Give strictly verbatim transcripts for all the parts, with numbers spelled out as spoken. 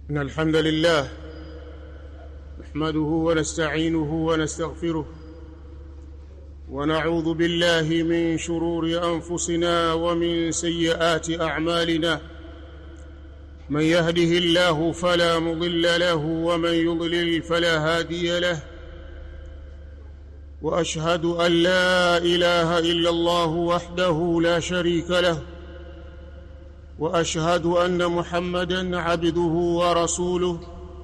إن الحمد لله نحمده ونستعينه ونستغفره ونعوذ بالله من شرور أنفسنا ومن سيئات أعمالنا. من يهده الله فلا مضل له ومن يضلل فلا هادي له، وأشهد أن لا إله إلا الله وحده لا شريك له، وأشهد أن محمدًا عبده ورسوله.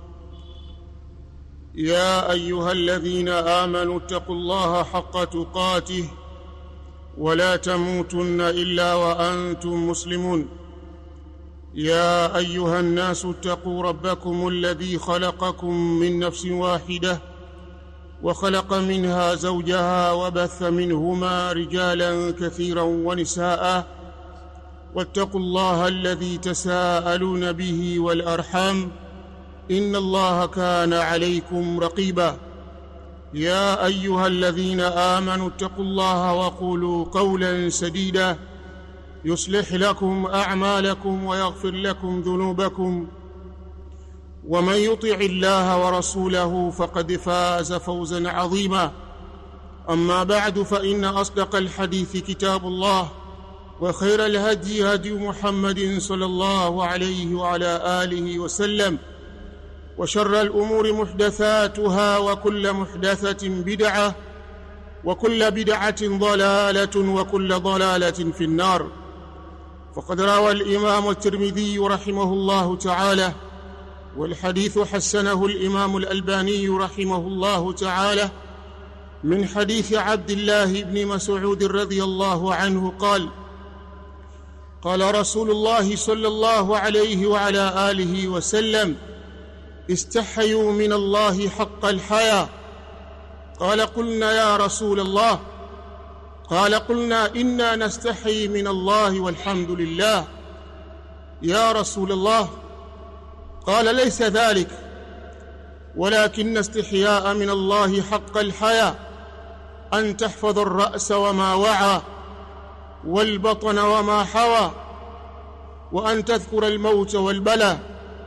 يا أيها الذين آمنوا اتقوا الله حق تقاته ولا تموتن إلا وأنتم مسلمون. يا أيها الناس اتقوا ربكم الذي خلقكم من نفس واحدة وخلق منها زوجها وبث منهما رجالا كثيرا ونساء، واتقوا الله الذي تساءلون به والأرحام إن الله كان عليكم رقيبا. يا أيها الذين آمنوا اتقوا الله وقولوا قولا سديدا يصلح لكم أعمالكم ويغفر لكم ذنوبكم، ومن يطع الله ورسوله فقد فاز فوزا عظيما. أما بعد، فإن أصدق الحديث كتاب الله، وخير الهدي هدي محمد صلى الله عليه وعلى آله وسلم، وشر الأمور محدثاتها، وكل محدثة بدعة، وكل بدعة ضلالة، وكل ضلالة في النار. فقد روى الإمام الترمذي رحمه الله تعالى، والحديث حسنه الإمام الألباني رحمه الله تعالى، من حديث عبد الله بن مسعود رضي الله عنه قال: قال رسول الله صلى الله عليه وعلى آله وسلم: استحيوا من الله حق الحياء. قال: قلنا يا رسول الله. قال: قلنا إنا نستحي من الله والحمد لله يا رسول الله. قال: ليس ذلك، ولكن استحياء من الله حق الحياء أن تحفظ الرأس وما وعى، والبطن وما حوى، وأن تذكر الموت والبلى.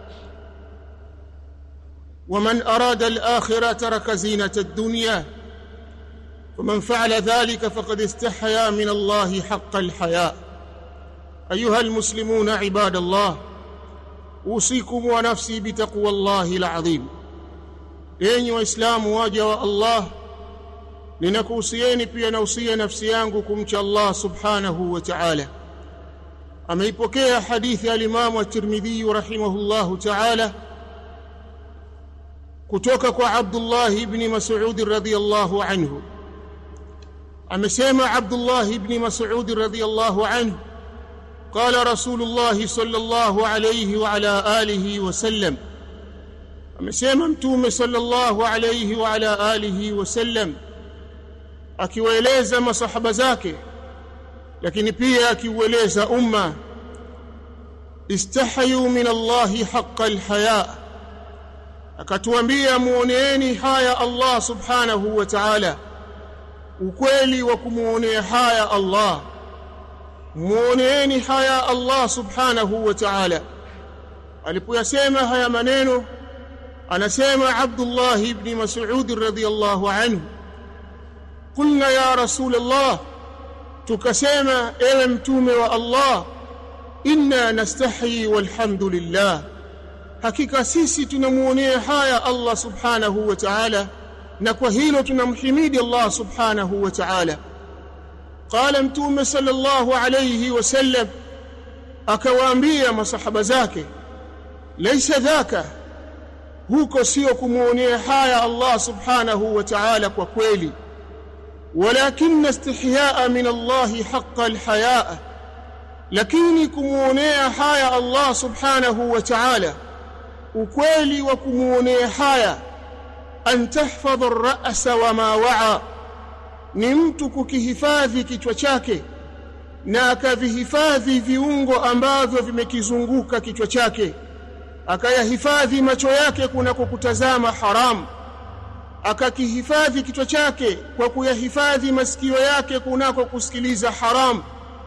ومن أراد الآخرة ترك زينة الدنيا، ومن فعل ذلك فقد استحيا من الله حق الحياء. أيها المسلمون عباد الله، أوصيكم ونفسي بتقوى الله العظيم. enyi waislamu waja wa Allah, ninakuhusieni pia nausia nafsi yangu kumcha Allah subhanahu wa ta'ala. Ameipokea hadithi ya Imam at-Tirmidhi rahimahullahu ta'ala kutoka kwa Abdullah ibn Mas'ud radhiyallahu anhu. Amesema Abdullah ibn Mas'ud radhiyallahu anhu: قال رسول الله صلى الله عليه وعلى آله وسلم. Amesema Mtume sallallahu alayhi wa ala alihi wasallam, akiwaeleza masahaba zake, lakini pia akiwaeleza umma: istahayu min Allahi haqqa alhaya. Akatuambia, muoneeni haya Allah subhanahu wa ta'ala, ukweli wa kumuonea haya Allah. Muoneeni haya Allah subhanahu wa ta'ala. Alipoyasema haya maneno, anasema Abdullah ibn Mas'ud radhiyallahu anhu: qulna ya rasul Allah, tukasema ewe mtume wa Allah, inna nastahi walhamdulillah, hakika sisi tunamuonea haya Allah subhanahu wa ta'ala, na kwa hilo tunamhimidi Allah subhanahu wa ta'ala. Qala mtume sallallahu alayhi wasallam akawaambia masahaba zake: laysa dhaka, huko sio kumuonea haya Allah subhanahu wa ta'ala kwa kweli, walakin istihyaa min Allah haqqa alhayaa, lakini kumuonea haya Allah subhanahu wa ta'ala, ukweli wa kumuonea haya, an tahfadha ar-ra'sa wa ma wa'a, ni mtu kukihifadhi kichwa chake na akavihifadhi viungo ambavyo vimekizunguka kichwa chake, akayahifadhi macho yake kunako kutazama haram, akakihifadhi kichwa chake kwa kuyahifadhi masikio yake kunako kusikiliza haram,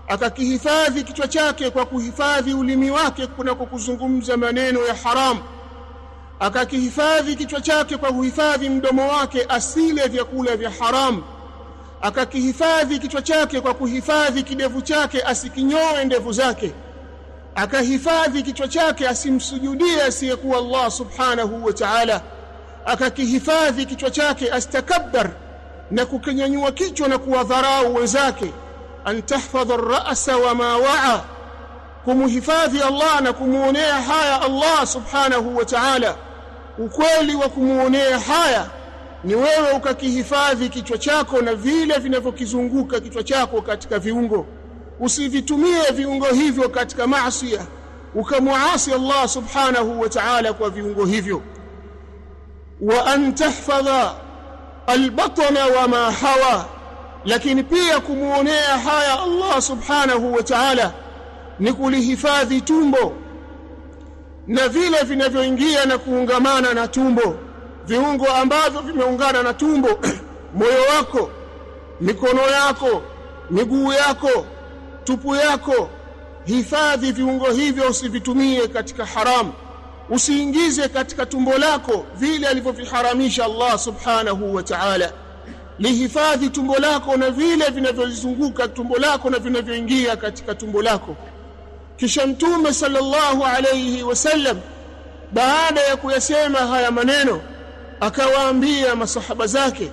akakihifadhi kichwa chake kwa kuhifadhi ulimi wake kunako kuzungumza maneno ya haramu, akakihifadhi kichwa chake kwa kuhifadhi mdomo wake asile vyakula vya haramu, akakihifadhi kichwa chake kwa kuhifadhi kidevu chake asikinyoe ndevu zake, akahifadhi kichwa chake asimsujudie asiyekuwa Allah subhanahu wa ta'ala, akakihifadhi kichwa chake astakabbar na kukinyanyua kichwa na kuwadharau wenzake. An tahfadha ar-ra'sa wa ma wa'a, kumuhifadhi Allah na kumuonea haya Allah subhanahu wa ta'ala. Ukweli wa kumuonea haya ni wewe ukakihifadhi kichwa chako na vile vinavyokizunguka kichwa chako katika viungo. Usivitumie viungo hivyo katika maasi, ukamuasi Allah subhanahu wa ta'ala kwa viungo hivyo. Wa an tahfadha al-batna wa ma hawa, lakini pia kumuonea haya Allah subhanahu wa ta'ala ni kulihifadhi tumbo na vile vinavyoingia na kuungamana na tumbo, viungo ambavyo vimeungana na tumbo moyo wako, mikono yako, miguu yako, tupu yako. Hifadhi viungo hivyo, usivitumie katika haramu. Usiingize katika tumbo lako vile alivyoviharamisha Allah subhanahu wa ta'ala. Lihifadhi tumbo lako na vile vinavyozunguka tumbo lako na vinavyoingia katika tumbo lako. Kisha Mtume sallallahu alayhi wasallam baada ya kuyasema haya maneno akawaambia masahaba zake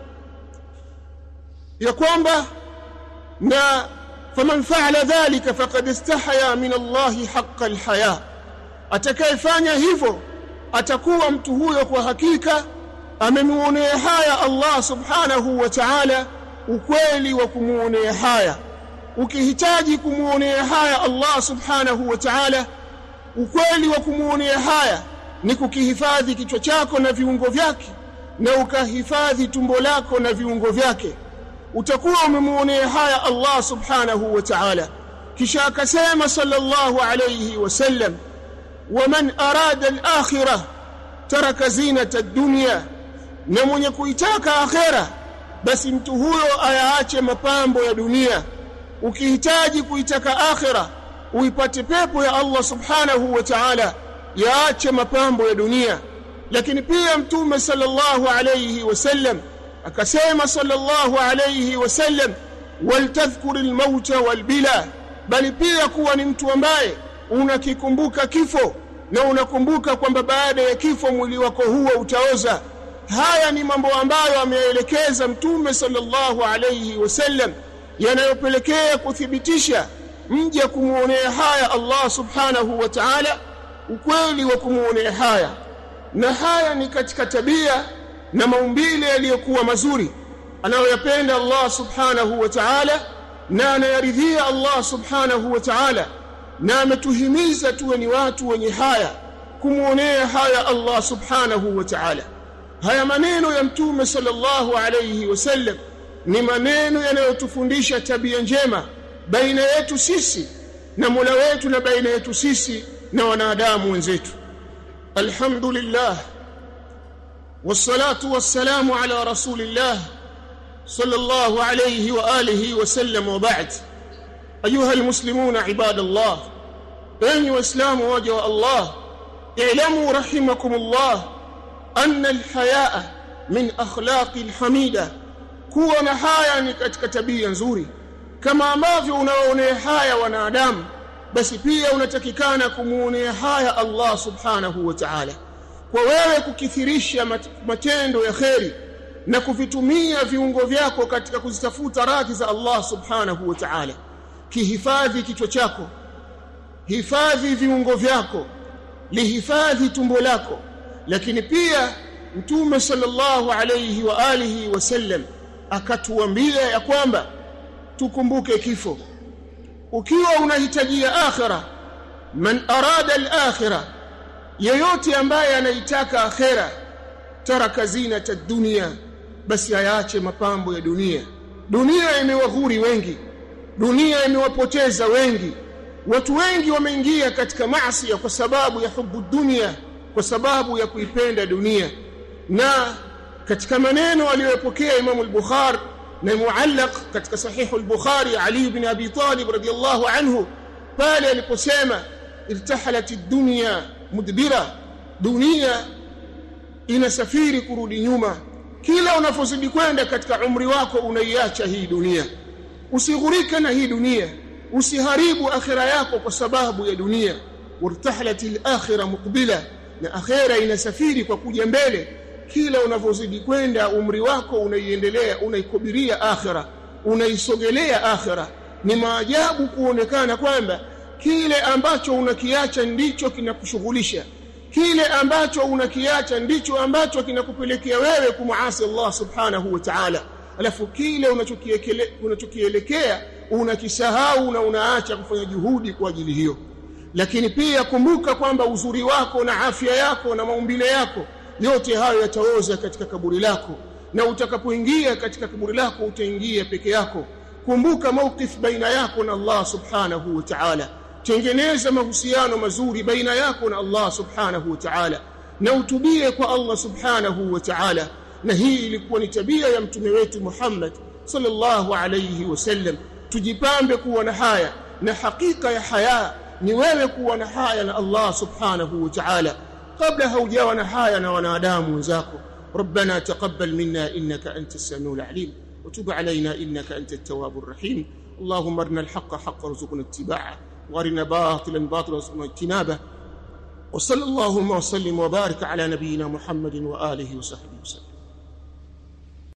ya kwamba na faman fa'ala dhalika faqad istahya min Allah haqqa alhaya, atakayefanya hivyo atakuwa mtu huyo kwa hakika amemuonea haya Allah subhanahu wa ta'ala ukweli wa kumuonea haya. Ukihitaji kumuonea haya Allah subhanahu wa ta'ala, ukweli wa kumuonea haya ni kukihifadhi kichwa chako na viungo vyake, na ukahifadhi tumbo lako na viungo vyake. Utakuwa umemuonea haya Allah subhanahu wa ta'ala. Kisha akasema sallallahu alayhi wasallam, waman arada al-akhirah taraka zinata ad-dunya, na mwenye kuitaka akhera basi mtu huyo ayaache mapambo ya dunia. Ukihitaji kuitaka akhera uipate pepo ya Allah subhanahu wa ta'ala, yaache mapambo ya dunia. Lakini pia Mtume sallallahu alayhi wasallam akasema sallallahu alayhi wasallam, waltadhkur almauta walbila, bali pia kuwa ni mtu ambaye unakikumbuka kifo na unakumbuka kwamba baada ya kifo mwili wako huo utaoza. Haya ni mambo ambayo ameelekeza Mtume sallallahu alayhi wasallam yanayopelekea kuthibitisha mja kumuonea haya Allah subhanahu wa ta'ala ukweli wa kumuonea haya. Na haya ni katika tabia na maumbile yaliyokuwa mazuri anayoyapenda Allah subhanahu wa ta'ala na anayaridhia Allah subhanahu wa ta'ala, na ametuhimiza tuwe ni watu wenye haya, kumuonea haya Allah subhanahu wa ta'ala. Haya maneno ya Mtume sallallahu alayhi wasallam ni maneno yanayotufundisha tabia njema baina yetu sisi na Mola wetu na baina yetu sisi na wanadamu wenzetu. Alhamdulillah wassalatu wassalamu ala rasulillah sallallahu alayhi wa alihi wa sallam, wa ba'd. Ayuha almuslimuna ibadallah, enyi waislamu waja wa Allah, i'lamu rahimakumullah anna alhayaa min akhlaqi alhamida, kuwa na haya ni katika tabia nzuri. Kama ambavyo unaonea haya wanadamu, basi pia unatakikana kumuonea haya Allah subhanahu wa ta'ala, kwa wewe kukithirisha matendo ya kheri na kuvitumia viungo vyako katika kuzitafuta radhi za Allah subhanahu wa ta'ala. Kihifadhi kichwa chako, hifadhi viungo vyako, lihifadhi tumbo lako. Lakini pia Mtume sallallahu alayhi wa alihi wasallam akatuambia ya kwamba tukumbuke kifo. Ukiwa unahitajia akhira, man arada al-akhirah, yeyote ambaye anaitaka akhira, taraka zinata ad-dunya, basi ayaache mapambo ya dunia. Dunia imewaghuri wengi, dunia imewapoteza wengi. Watu wengi wameingia katika maasi kwa sababu ya hubu dunia, kwa sababu ya kuipenda dunia. Na katika maneno aliyopokea Imam al-Bukhari na muallaq katika sahihu al-Bukhari Ali ibn Abi Talib radiyallahu anhu pale aliposema irtahalat ad-dunya mudbira, dunia inasafiri kurudi nyuma. Kila unapozidi kwenda katika umri wako unaiacha hii dunia. Usighurike na hii dunia, usiharibu akhira yako kwa sababu ya dunia. Wartahalatil akhirah muqbila, na akhira inasafiri kwa kuja mbele. Kila unapozidi kwenda umri wako unaiendelea, unaikubiria akhira, unaisogelea akhira. Ni maajabu kuonekana kwamba kile ambacho unakiacha ndicho kinakushughulisha, kile ambacho unakiacha ndicho ambacho kinakupelekea wewe kumuasi Allah subhanahu wa ta'ala, alafu kile unachokielekea unakisahau na unaacha kufanya juhudi kwa ajili hiyo. Lakini pia kumbuka kwamba uzuri wako na afya yako na maumbile yako yote hayo yataoza katika kaburi lako, na utakapoingia katika kaburi lako utaingia peke yako. Kumbuka mawqif baina yako na Allah subhanahu wa ta'ala, tengeneza mahusiano mazuri baina yako na Allah subhanahu wa ta'ala, na utubie kwa Allah subhanahu wa ta'ala. Na hii ilikuwa ni tabia ya mtume wetu Muhammad sallallahu alayhi wasallam. Tujipambe kuwa na haya, na hakika ya haya ni wewe kuwa na haya na Allah subhanahu wa ta'ala kabla haujawa na haya na wanadamu wenzako. ربنا تقبل منا إنك أنت السميع العليم وتب علينا إنك أنت التواب الرحيم. اللهم أرنا الحق حقا وارزقنا اتباعه، وارنا باطلا باطلا وارزقنا اجتنابه. وصلى اللهم وسلم وبارك على نبينا محمد وآله وصحبه وسلم.